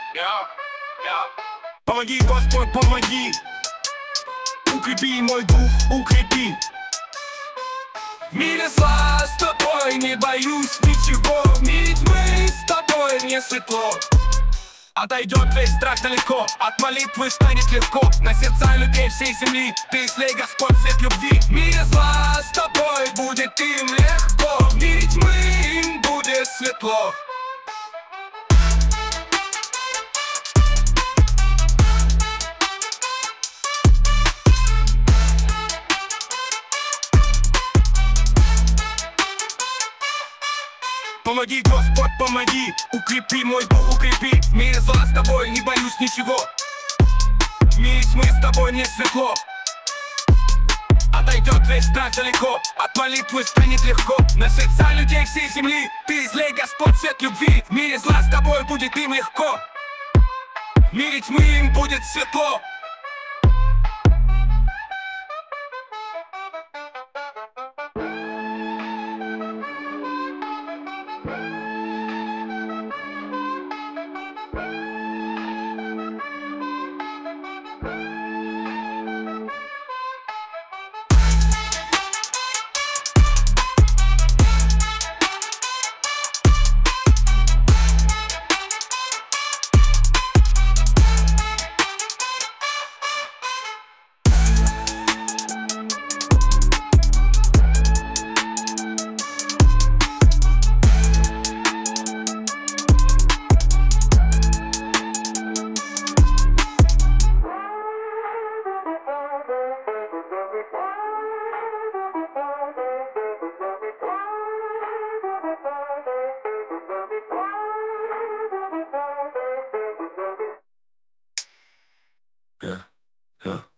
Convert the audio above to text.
Помоги, Господь, помоги. Укрепи мой дух, укрепи. В мире зла с тобой не боюсь ничего. В мире тьмы с тобой мне светло. Отойдет весь страх далеко, от молитвы станет легко. На сердца людей всей земли ты излей, Господь, свет любви. В мире зла с тобой будет им легко. В мире тьмы им будет светло. Помоги, Господь, помоги. Укрепи мой дух, укрепи. В мире зла с тобой не боюсь ничего. В мире тьмы с тобой не светло. Отойдет весь страх далеко, от молитвы станет легко. На сердца людей всей земли ты излей, Господь, свет любви. В мире зла с тобой будет им легко. В мире тьмы им будет светло. Yeah.